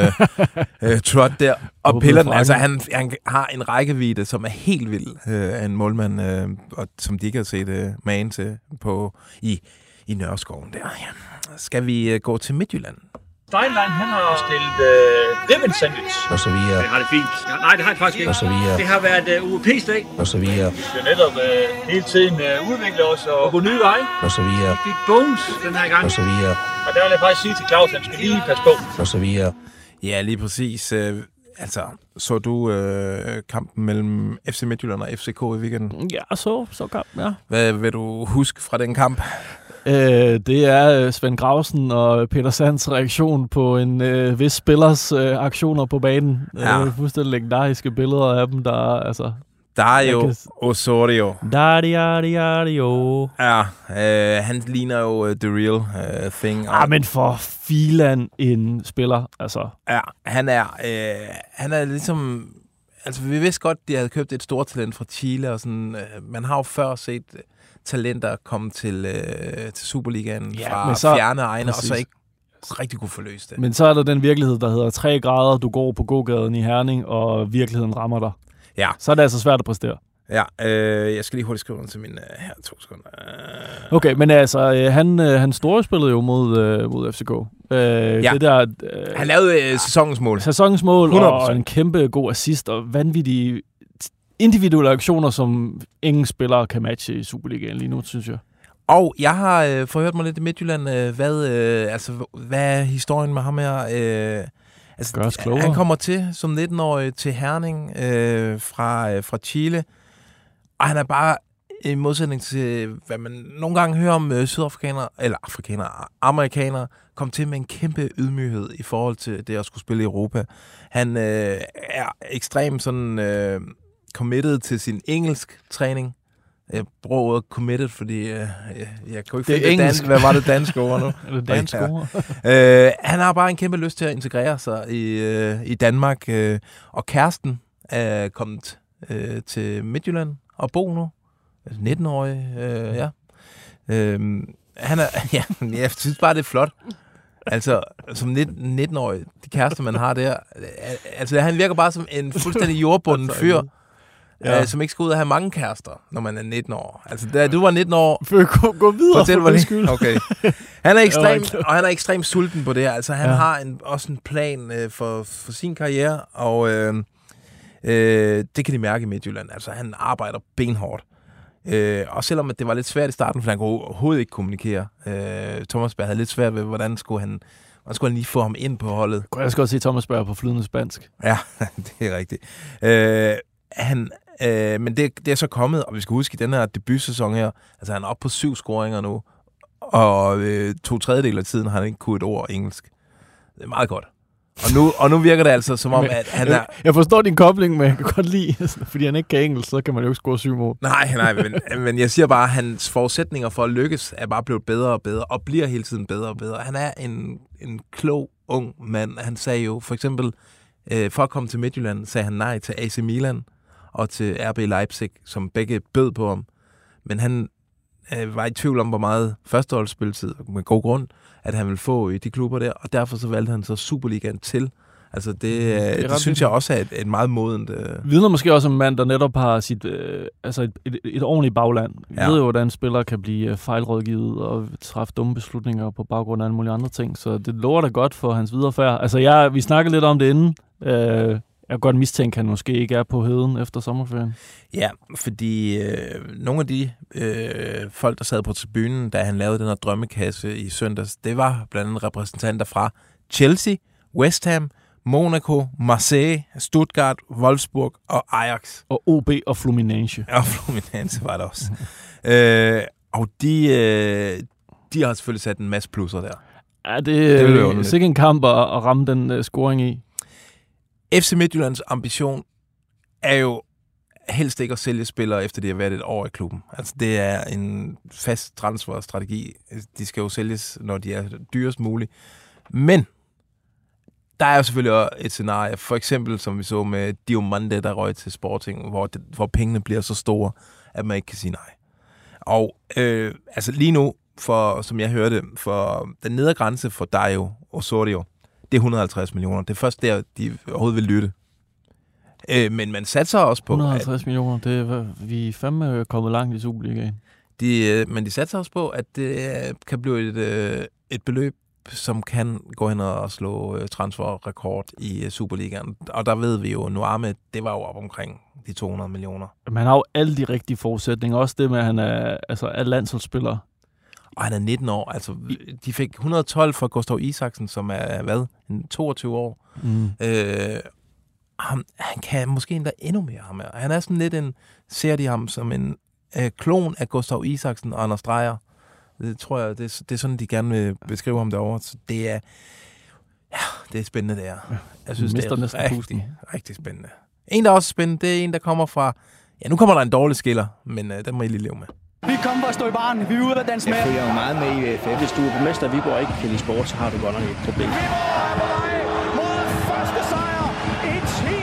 øh, øh, Trott der, og piller den. Altså, han, han har en rækkevidde, som er helt vild øh, af en målmand, øh, og som de ikke har set øh, magen til på i i Nørreskoven der. Ja. Skal vi øh, gå til Midtjylland? Steinlein, han har stillet øh, ribbon sandwich. Og så videre. Det har det fint. Ja, nej, det har det faktisk ikke. Og så videre. Det har været øh, U E P-dag. Og så videre. Vi skal netop øh, hele tiden øh, udvikle os og gå nye veje. Og så videre. Vi fik bones den her gang. Og så videre. Og der vil jeg faktisk sige til Claus, at han skal lige passe på. Og så videre. Ja, lige præcis. Øh, altså, så du øh, kampen mellem F C Midtjylland og F C K i weekenden? Ja, så, så kamp, ja. Hvad vil du huske fra den kamp? Øh, det er Svend Grausen og Peter Sands reaktion på en øh, vis spillers øh, aktioner på banen. Ja. Øh, fuldstændig legendariske billeder af dem, der altså... Dario kan... Osorio. Dario. Ja, øh, han ligner jo uh, the real uh, thing. Ah, men for filan en spiller, altså. Ja, han er, øh, han er ligesom... Altså, vi vidste godt, de havde købt et stort talent fra Chile, og sådan... Øh, man har jo før set talenter komme til, øh, til Superligaen ja, fra så, fjerne egne, præcis. Og så ikke rigtig kunne forløse det. Men så er der den virkelighed, der hedder tre grader, du går på gågaden i Herning, og virkeligheden rammer dig. Ja. Så er det altså svært at præstere. Ja, øh, jeg skal lige hurtigt skrive den til min... Øh, her, to sekunder. Øh. Okay, men altså, øh, han, øh, han storspillede jo mod, øh, mod F C K. Øh, ja, det der, øh, han lavede øh, sæsonens mål. Sæsonens mål, hundrede procent. Og en kæmpe god assist, og vanvittige individuelle aktioner, som ingen spillere kan matche i Superligaen lige nu, synes jeg. Og jeg har øh, forhørt mig lidt i Midtjylland, øh, hvad, øh, altså, hvad er historien med ham her? Øh, altså, han kommer til som nitten-årig til Herning øh, fra, øh, fra Chile, og han er bare i modsætning til, hvad man nogle gange hører om øh, sydafrikanere, eller afrikanere, amerikanere, kom til med en kæmpe ydmyghed i forhold til det at skulle spille i Europa. Han øh, er ekstremt sådan... Øh, committed til sin engelsk træning. Jeg bruger ordet committed, fordi øh, jeg, jeg kunne ikke finde det dansk. Hvad var det danske ord nu? det danske ord. øh, han har bare en kæmpe lyst til at integrere sig i, øh, i Danmark, øh, og kæresten er kommet øh, til Midtjylland og bo nu. nitten-årig, øh, ja. Øh, han er, ja, jeg synes bare, det er flot. Altså, som nitten-årig, de kærester, man har der, altså han virker bare som en fuldstændig jordbunden fyr, ja. øh, som ikke skal ud og have mange kærester, når man er nitten år. Altså, da du var nitten år... Før gå, gå videre, fortæl, for den skyld. Okay. Han er ekstrem, og han er ekstremt sulten på det her. Altså, han ja. har en, også en plan øh, for, for sin karriere, og øh, øh, det kan de mærke i Midtjylland. Altså, han arbejder benhårdt. Øh, og selvom det var lidt svært i starten, for han kunne overhovedet ikke kommunikere. Øh, Thomas Berg havde lidt svært ved, hvordan skulle han... Hvordan skulle han lige få ham ind på holdet? Jeg skal også se Thomas Berg på flydende spansk. Ja, det er rigtigt. Øh, han, øh, men det, det er så kommet, og vi skal huske, i den her debutsæson her, altså han er oppe på syv scoringer nu, og øh, to tredjedel af tiden har han ikke kunnet et ord engelsk. Det er meget godt. Og nu, og nu virker det altså som om, men, at han er... Jeg forstår din kobling, men jeg kan godt lide, fordi han ikke kan engelsk, så kan man jo ikke score syv mål. Nej, nej, men, men jeg siger bare, at hans forudsætninger for at lykkes er bare blevet bedre og bedre, og bliver hele tiden bedre og bedre. Han er en, en klog, ung mand. Han sagde jo for eksempel, øh, for at komme til Midtjylland, sagde han nej til A C Milan og til R B Leipzig, som begge bød på ham. Men han øh, var i tvivl om, hvor meget førsteholdsspilletid, med god grund, at han ville få i de klubber der, og derfor så valgte han så Superligaen til. Altså det, det, det, det synes jeg også er et, et meget modent... Øh... Vidner måske også om en mand, der netop har sit, øh, altså et, et, et ordentligt bagland. Vi ja. ved jo, hvordan spillere kan blive fejlrådgivet og træffe dumme beslutninger på baggrund af alle mulige andre ting, så det lover da godt for hans videre færd. Altså jeg, vi snakkede lidt om det inden. Øh, jeg kan godt mistænke, at han måske ikke er på heden efter sommerferien. Ja, fordi øh, nogle af de øh, folk, der sad på tribunen, da han lavede den her drømmekasse i søndags, det var blandt andet repræsentanter fra Chelsea, West Ham, Monaco, Marseille, Stuttgart, Wolfsburg og Ajax. Og O B og Fluminense. Og Fluminense var det også. øh, og de, øh, de har selvfølgelig sat en masse plusser der. Ja, det er sikkert en kamp at, at ramme den uh, scoring i. F C Midtjyllands ambition er jo helst ikke at sælge spillere, efter de har været et år i klubben. Altså, det er en fast transferstrategi. De skal jo sælges, når de er dyrest muligt. Men der er jo selvfølgelig også et scenarie, for eksempel som vi så med Diomande, der røg til Sporting, hvor, det, hvor pengene bliver så store, at man ikke kan sige nej. Og øh, altså lige nu, for, som jeg hørte, for den nedre grænse for Dario Osorio, det er et hundrede og halvtreds millioner. Det er først der, de overhovedet vil lytte. Øh, men man satser også på... et hundrede og halvtreds millioner, det er vi er fandme kommet langt i Superligaen. De, øh, men de satser også på, at det øh, kan blive et, øh, et beløb, som kan gå hen og slå øh, transferrekord i øh, Superligaen. Og der ved vi jo, Nuame, det var jo op omkring de to hundrede millioner. Men han har jo alle de rigtige forudsætninger. Også det med, at han er, altså, er landsholdsspiller. Og han er nitten år. Altså, de fik et hundrede og tolv fra Gustav Isaksen, som er, hvad, toogtyve år. Mm. Øh, han, han kan måske endda endnu mere. Ham her. Han er sådan lidt en, ser de ham som en øh, klon af Gustav Isaksen og Anders Dreyer. Det tror jeg, det, det er sådan, de gerne vil beskrive ham derovre. Så det er, ja, det er spændende, det er. Jeg synes, det er rigtig, rigtig spændende. En, der er også spændende, det er en, der kommer fra, ja, nu kommer der en dårlig skiller, men øh, den må I lige leve med. Vi kommer for at stå i baren. Vi er ude at danse med. Jeg følger jo meget med i A F F. Hvis du er borgmester i Viborg og ikke kan lide sport, så har du godt nok et problem. Viborg er på vej mod første sejr i ti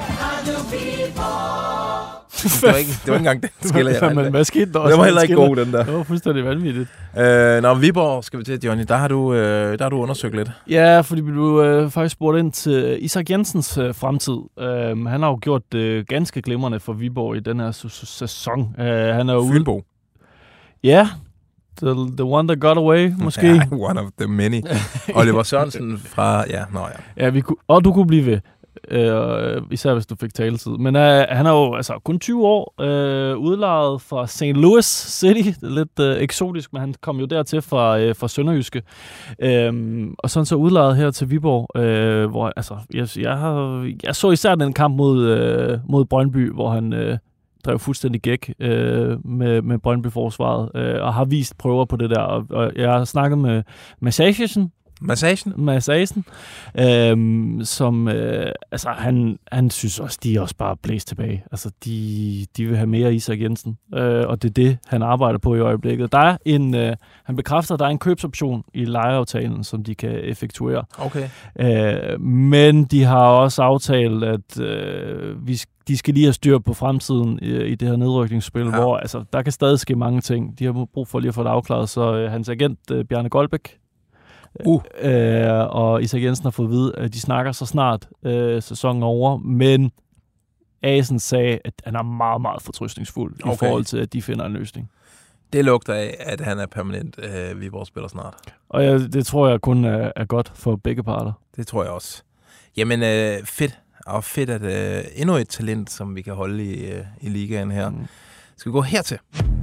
år. Det var ikke, det var ikke engang den skiller, jeg vandt. Hvad skete der også? Det var heller ikke god, den der. Det var fuldstændig vanvittigt. Øh, når Viborg skal vi til, Johnny, der har du, øh, der har du undersøgt lidt. Ja, fordi du øh, faktisk spurgte ind til Isak Jensens øh, fremtid. Øh, han har jo gjort det øh, ganske glimrende for Viborg i den her sæson. Øh, han er jo Fynbo. Ja, the, the one that got away, måske. Ja, one of the many. Oliver Sørensen fra, ja, nå ja. Ja, vi kunne, og du kunne blive ved. Øh, især hvis du fik taletid. Men øh, han er jo altså kun tyve år, øh, udlejet fra Saint Louis City. Det er lidt øh, eksotisk, men han kom jo dertil fra, øh, fra Sønderjyske. Øh, og sådan så udlejet her til Viborg, øh, hvor altså, jeg, jeg, har, jeg så især den kamp mod, øh, mod Brøndby, hvor han øh, drev fuldstændig gæk øh, med, med Brøndby-forsvaret, øh, og har vist prøver på det der. Og, og jeg har snakket med Massagen, Massagen? Massagen, øhm, som, øh, altså, han, han synes også, de er også bare blæst tilbage. Altså, de, de vil have mere Isak Jensen, øh, og det er det, han arbejder på i øjeblikket. Der er en, øh, han bekræfter, at der er en købsoption i lejeaftalen, som de kan effektuere. Okay. Øh, men de har også aftalt, at øh, vi de skal lige have styr på fremtiden i, i det her nedrykningsspil, ja. Hvor altså, der kan stadig ske mange ting. De har brug for lige at få det afklaret, så øh, hans agent, øh, Bjarne Goldbæk, Uh. Øh, og Isak Jensen har fået at vide, at de snakker så snart øh, sæsonen er over, men Asen sagde, at han er meget, meget fortrøstningsfuld okay. i forhold til, at de finder en løsning. Det lugter af, at han er permanent øh, Viborg-spiller snart. Og ja, det tror jeg kun er, er godt for begge parter. Det tror jeg også. Jamen, øh, fedt. Og fedt, at øh, endnu et talent, som vi kan holde i, øh, i ligaen her. Mm. Skal vi gå hertil?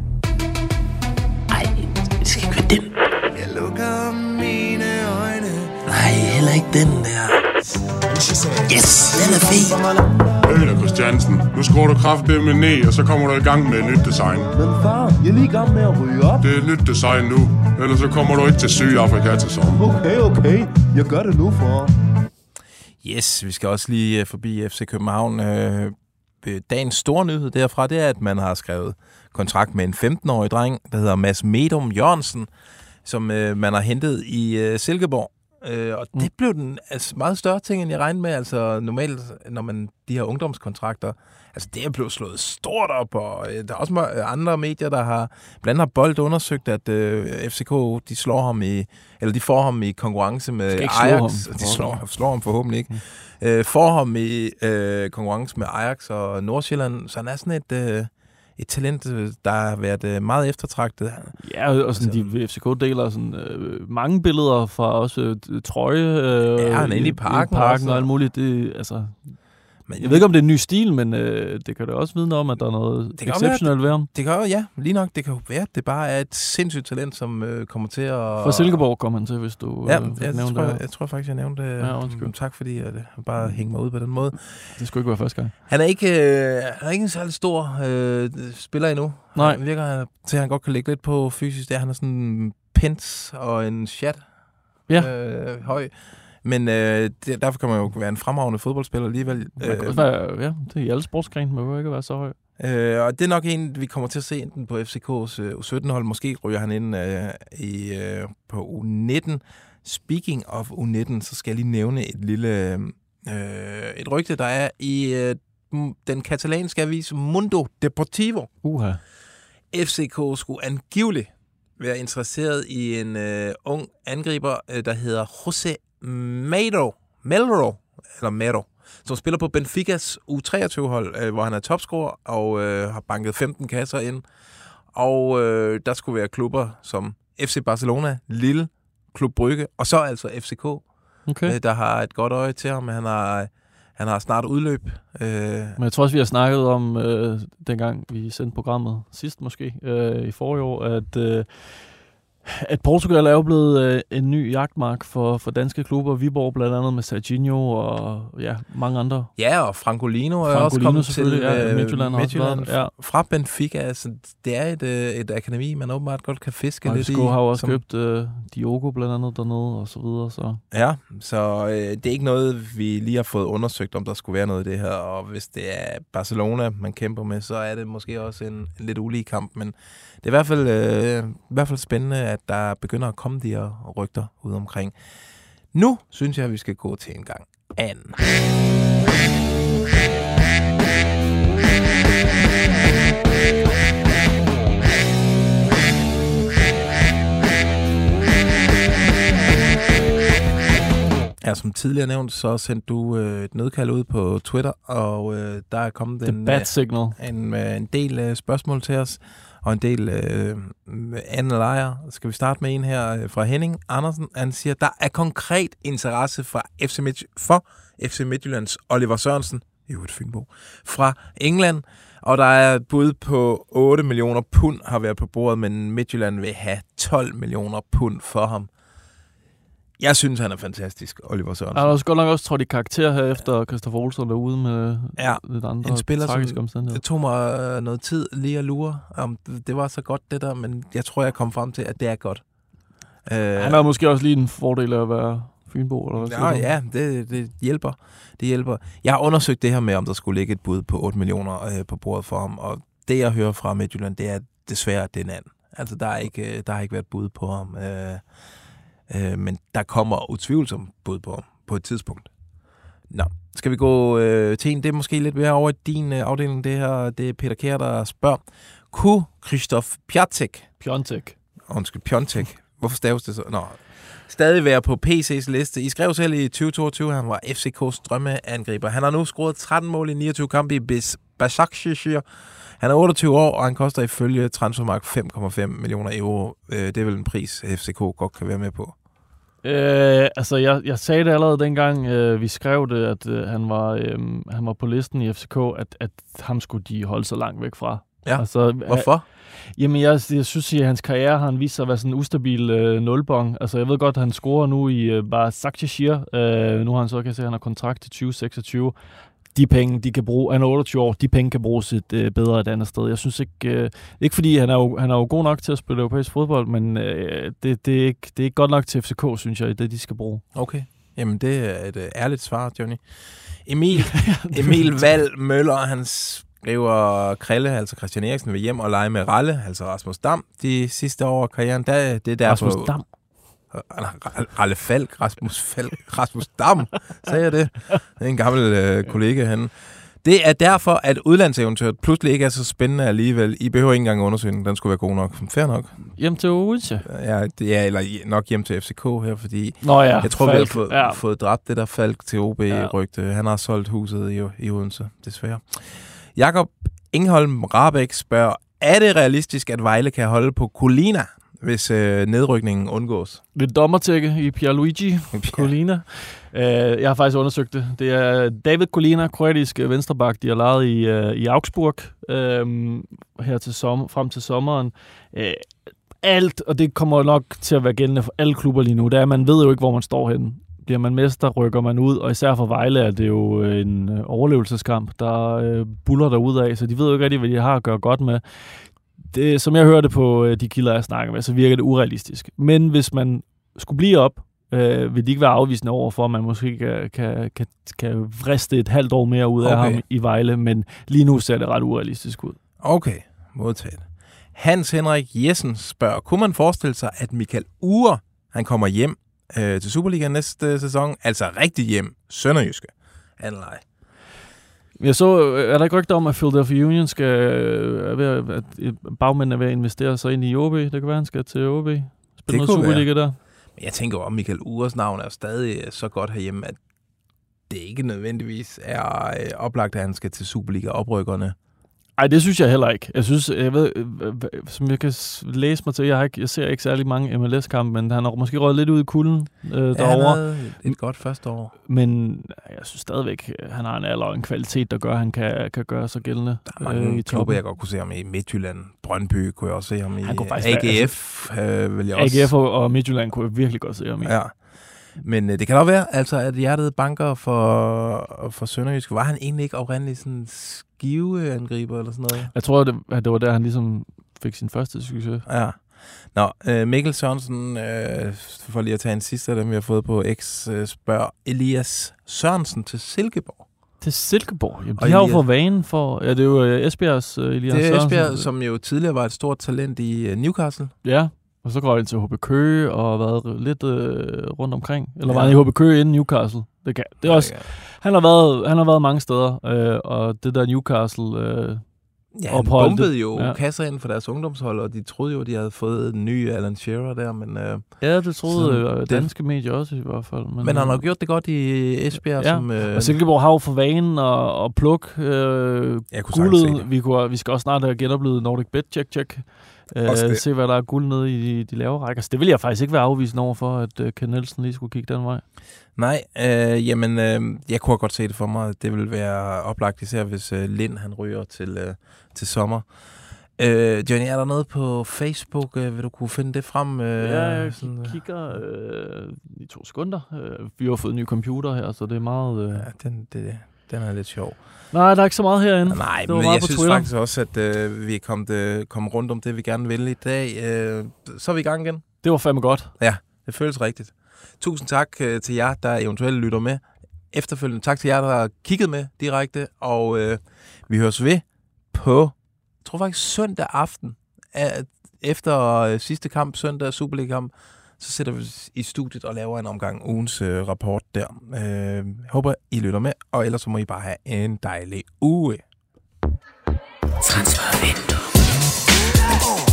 Ej, det skal ikke være den. Jeg lukker mine øjne. Nej, heller ikke den der. Yes, den er fed. Peter Christiansen, nu skruer du kraftedeme ned, og så kommer du i gang med et nyt design. Men far, jeg er lige i gang med at ryge op. Det er et nyt design nu, ellers så kommer du ikke til Sydafrika til sommer. Okay, okay. Jeg gør det nu, far. Yes, vi skal også lige forbi F C København. Dagens store nyhed derfra, det er, at man har skrevet kontrakt med en femten-årig dreng, der hedder Mads Medum Jørgensen, som øh, man har hentet i øh, Silkeborg. Øh, og det blev den altså, meget større ting, end jeg regnede med. Altså normalt, når man de her ungdomskontrakter, altså det er blevet slået stort op, og øh, der er også andre medier, der har, blandt andet Bold undersøgt, at øh, F C K, de slår ham i, eller de får ham i konkurrence med Ajax. Ham. De slår, slår ham forhåbentlig ikke. Mm. Øh, får ham i øh, konkurrence med Ajax og Nordsjælland, så han er sådan et... Øh, et talent, der har været meget eftertragtet. Ja, og sådan, de F C K deler sådan, øh, mange billeder fra også øh, trøje. Øh, ja, han er inde i parken. I parken og alt muligt. Det, altså, men, jeg ved ikke, om det er en ny stil, men øh, det kan da også vidne om, at der er noget exceptionelt ved ham. Det kan jo, ja, lige nok. Det kan jo være, at det bare er et sindssygt talent, som øh, kommer til at... Fra Silkeborg kom han til, hvis du ja, øh, ja, jeg, nævnte tror, det. Jeg, jeg tror faktisk, jeg nævnte det. Ja, um, tak fordi jeg bare hængte mig ud på den måde. Det skulle ikke være første gang. Han er ikke, øh, han er ikke en særlig stor øh, spiller endnu. Nej. Han virker til, at han godt kan lægge lidt på fysisk. Det er, han er sådan en pins og en chat ja. øh, høj. Men øh, det, derfor kan man jo være en fremragende fodboldspiller alligevel. Øh, være, ja, det er i alle sportsgrene, man må ikke være så høj. Øh, og det er nok en, vi kommer til at se enten på F C K's øh, U sytten-hold. Måske ryger han ind øh, i, øh, på U nitten. Speaking of U nitten, så skal jeg lige nævne et lille øh, et rygte, der er i øh, den katalanske avis Mundo Deportivo. Uha. F C K skulle angiveligt være interesseret i en øh, ung angriber, øh, der hedder José Mero, Melro, eller Mero, som spiller på Benficas U treogtyve-hold, øh, hvor han er topscorer og øh, har banket femten kasser ind. Og øh, der skulle være klubber som F C Barcelona, Lille, Klub Brygge, og så altså F C K, okay. øh, der har et godt øje til ham. Han har, han har snart udløb. Øh. Men jeg tror også, vi har snakket om, øh, dengang vi sendte programmet sidst måske, øh, i forrige år, at... Øh, At Portugal er jo blevet øh, en ny jagtmark for, for danske klubber. Viborg blandt andet med Serginho og ja, mange andre. Ja, og Francolino er Francolino også kommet til ja, Midtjylland, Midtjylland ja. fra Benfica. Altså, det er et, et akademi, man åbenbart godt kan fiske og lidt i. Og har også som... købt øh, Diogo blandt andet dernede og så videre. Så. Ja, så øh, det er ikke noget, vi lige har fået undersøgt, om der skulle være noget i det her. Og hvis det er Barcelona, man kæmper med, så er det måske også en, en lidt ulige kamp. Men det er i hvert fald, øh, i hvert fald spændende, at der begynder at komme de her rygter ud omkring. Nu synes jeg, at vi skal gå til en gang anden. Ja, som tidligere nævnt, så sendte du øh, et nødkald ud på Twitter, og øh, der er kommet en, øh, en, øh, en del øh, spørgsmål til os, og en del øh, anden lejre. Skal vi starte med en her fra Henning Andersen. Han siger, der er konkret interesse fra F C Midt- for F C Midtjyllands Oliver Sørensen, jo et Fynbo, fra England, og der er et bud på otte millioner pund har været på bordet, men Midtjylland vil have tolv millioner pund for ham. Jeg synes, han er fantastisk, Oliver Sørensen. Han har også godt nok også trådt i karakter her efter Christopher Olsen derude med ja, lidt andre en spiller, tragiske omstændigheder. Det tog mig noget tid lige at lure, om det var så godt det der, men jeg tror, jeg kom frem til, at det er godt. Uh, han har måske også lige en fordel af at være Fynbo, eller hvad? Ja, ja det, det hjælper. Det hjælper. Jeg har undersøgt det her med, om der skulle ligge et bud på otte millioner øh, på bordet for ham, og det, jeg hører fra Midtjylland, det er desværre, det er en anden. Altså, der har ikke, der har ikke været bud på ham. Øh, Øh, men der kommer utvivlsomt bud på ham på et tidspunkt. Nå, skal vi gå øh, til en, det er måske lidt mere over i din øh, afdeling, det her, det er Peter Kjær, der spørger, kunne Krzysztof Piątek, Piątek, undskyld, Piątek, hvorfor staves det så? Nå, stadig være på P C's liste. I skrev selv i tyve toogtyve, han var F C K's drømmeangriber. Han har nu scoret tretten mål i niogtyve kampe i Başakşehir. Han er otteogtyve år, og han koster ifølge Transfermarkt fem komma fem millioner euro. Det er vel en pris, F C K godt kan være med på. Øh, altså, jeg, jeg sagde det allerede dengang, øh, vi skrev det, at øh, han, var, øh, han var på listen i F C K, at, at ham skulle de holde så langt væk fra. Ja, altså, hvorfor? Ha, jamen, jeg, jeg synes, at hans karriere har han vist sig at være sådan en ustabil øh, nulbong. Altså, jeg ved godt, at han scorer nu i øh, Başakşehir. Øh, nu har han så, kan jeg se, at han har kontrakt til tyve seksogtyve. De penge, de kan bruge, han er otteogtyve år, de penge kan bruges et øh, bedre et andet sted. Jeg synes ikke, øh, ikke fordi han er, jo, han er jo god nok til at spille europæisk fodbold, men øh, det, det, er ikke, det er ikke godt nok til F C K, synes jeg, det de skal bruge. Okay, jamen det er et øh, ærligt svar, Johnny. Emil, Emil Val Møller, han skriver Krille, altså Christian Eriksen, vil hjem og lege med Ralle, altså Rasmus Dam, de sidste år af karrieren. Der, det er der Rasmus på, Dam? Ralle Falk, Rasmus Falk, Rasmus Dam, sagde jeg det? Det er en gammel øh, kollega, han. Det er derfor, at udlandseventyret pludselig ikke er så spændende alligevel. I behøver ikke engang undersøge den, den skulle være god nok. Fair nok. Hjem til Odense? Ja, det er, eller nok hjem til F C K her, fordi Nå ja, jeg tror, Falk. vi har fået, ja. fået dræbt det der Falk til O B-rygte. Ja. Han har solgt huset i, i Odense, desværre. Jakob Ingholm Rabeck spørger, er det realistisk, at Vejle kan holde på Colina, hvis øh, nedrykningen undgås? Lidt dommertække i Pierluigi Colina. Uh, jeg har faktisk undersøgt det. Det er David Colina, kroatisk venstreback, de har lejet i, uh, i Augsburg uh, her til sommer, frem til sommeren. Uh, alt, og det kommer nok til at være gældende for alle klubber lige nu, det er, man ved jo ikke, hvor man står henne. Bliver man mester, rykker man ud, og især for Vejle er det jo en overlevelseskamp, der uh, buller derudad, så de ved jo ikke rigtig, hvad de har at gøre godt med. Det, som jeg hørte på de kilder, jeg snakker med, så virker det urealistisk. Men hvis man skulle blive op, øh, vil de ikke være afvisende over for, at man måske kan, kan, kan, kan vriste et halvt år mere ud af okay. ham i Vejle, men lige nu ser det ret urealistisk ud. Okay, modtaget. Hans Henrik Jessen spørger, kunne man forestille sig, at Michael Uhre, han kommer hjem øh, til Superliga næste sæson, altså rigtig hjem, sønderjyske, anleje? Jeg så, er der ikke rygter om, at Philadelphia Union skal, er ved, at bagmænden er ved at investere sig ind i O B? Det kan være, han skal til O B. Spille noget Superliga der. Men jeg tænker jo, at Michael Uhres navn er stadig så godt herhjemme, at det ikke nødvendigvis er øh, oplagt, at han skal til Superliga-oprykkerne. Ej, det synes jeg heller ikke. Jeg synes, jeg ved, som jeg kan læse mig til, jeg, har ikke, jeg ser ikke særlig mange M L S-kampe, men han har måske røget lidt ud i kulden øh, ja, derovre. Han havde et godt første år. Men jeg synes stadigvæk, han har en alder og en kvalitet, der gør, at han kan, kan gøre sig gældende. Der er mange øh, klubber, jeg godt kunne se ham i. Midtjylland, Brøndby kunne jeg også se ham i. A G F være, øh, vil jeg også. A G F og Midtjylland kunne jeg virkelig godt se ham i. Ja. Men øh, det kan da være, altså, at hjertet banker for, for Sønderjysk. Var han egentlig ikke oprindeligt sådan skiveangriber eller sådan noget? Jeg tror, at det, at det var der, han ligesom fik sin første succes. Ja. Nå, øh, Mikkel Sørensen, øh, for lige at tage en sidste af dem, vi har fået på X, øh, spørger Elias Sørensen til Silkeborg. Til Silkeborg? Jamen, de har jo for vanen for... Ja, det er jo Esbjergs uh, Elias Sørensen. Det er Esbjerg, som jo tidligere var et stort talent i uh, Newcastle. Ja, og så går han til H B Køge og været lidt øh, rundt omkring. Eller ja. Var han i H B Køge inden Newcastle? Det kan. Det er også... Han har været, han har været mange steder, øh, og det der Newcastle... Øh, ja, han bombede jo ja. kasser ind for deres ungdomshold, og de troede jo, de havde fået en ny Alan Shearer der, men... Øh, ja, det troede øh, danske det, medier også i hvert fald. Men, men han har gjort det godt i Esbjerg, ja. som... Øh, og Silkeborg har jo for vanen og, og plukke øh, guldet. Vi, kunne, vi skal også snart have genoplevet Nordic Bet, check, check. Øh, se, hvad der er guld nede i de, de lave rækker. Så det vil jeg faktisk ikke være afvisende over for, at øh, Ken Nielsen lige skulle kigge den vej. Nej, øh, jamen, øh, jeg kunne godt se det for mig. Det vil være oplagt, især hvis øh, Lind han ryger til, øh, til sommer. Øh, Johnny, er der noget på Facebook? Øh, vil du kunne finde det frem? Øh, ja, jeg sådan, kigger øh, i to sekunder. Øh, vi har fået en ny computer her, så det er meget... Øh... Ja, den, det, den er lidt sjov. Nej, der er ikke så meget herinde. Nej, men jeg synes Twitter. faktisk også, at øh, vi er kommet, øh, kommet rundt om det, vi gerne vil i dag. Øh, så er vi i gang igen. Det var fandme godt. Ja, det føles rigtigt. Tusind tak øh, til jer, der eventuelt lytter med. Efterfølgende tak til jer, der har kigget med direkte. Og øh, vi høres ved på, jeg tror faktisk søndag aften, efter øh, sidste kamp, søndag Superliga-kamp. Så sætter vi i studiet og laver en omgang ugens øh, rapport der. Øh, håber, I lytter med, og ellers så må I bare have en dejlig uge. Transfervindue.